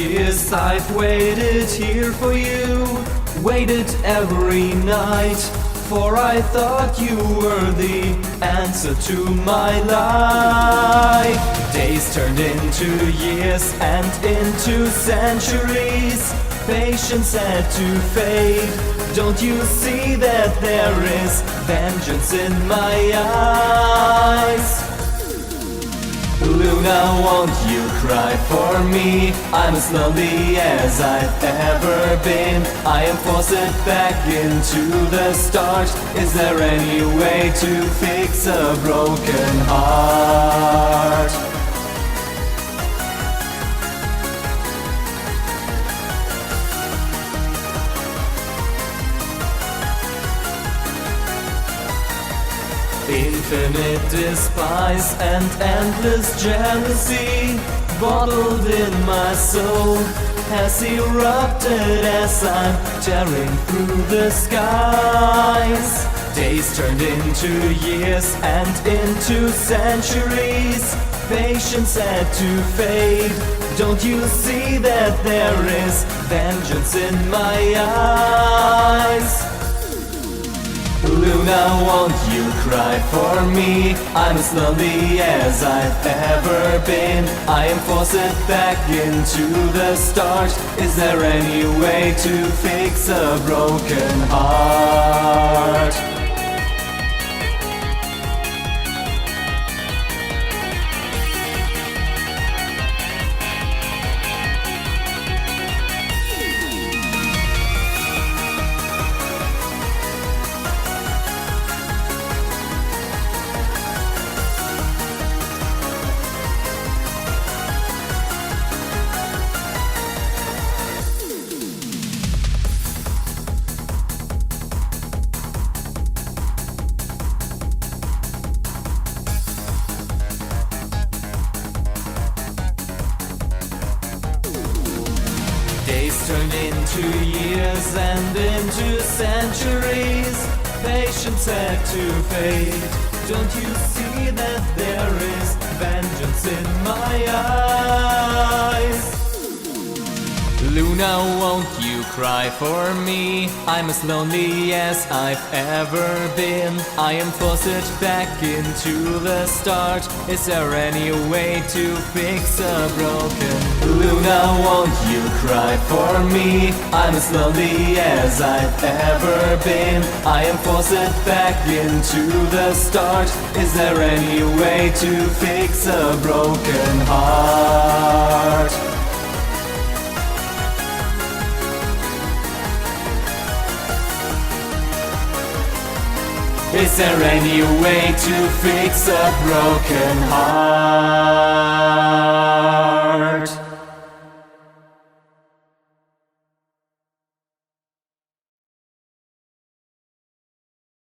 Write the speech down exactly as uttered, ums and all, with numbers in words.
years I've waited here for you, waited every night, for I thought you were the answer to my life. Days turned into years and into centuries, patience had to fade. Don't you see that there is vengeance in my eyes? Luna, won't you cry for me? I'm as lonely as I've ever been. I am forced back into the start. Is there any way to fix a broken heart? Infinite despise and endless jealousy, bottled in my soul, has erupted as I'm tearing through the skies. Days turned into years and into centuries, patience had to fade. Don't you see that there is vengeance in my eyes? Luna, won't you cry for me? I'm as lonely as I've ever been. I am forced back into the start. Is there any way to fix a broken heart? Days turn into years and into centuries, patience had to fade. Don't you see that there is vengeance in my eyes? Luna, won't you cry for me? I'm as lonely as I've ever been. I am forced back into the start. Is there any way to fix a broken? Luna, won't you cry for me? I'm as lonely as I've ever been. I am forced back into the start. Is there any way to fix a broken heart? Is there any way to fix a broken heart?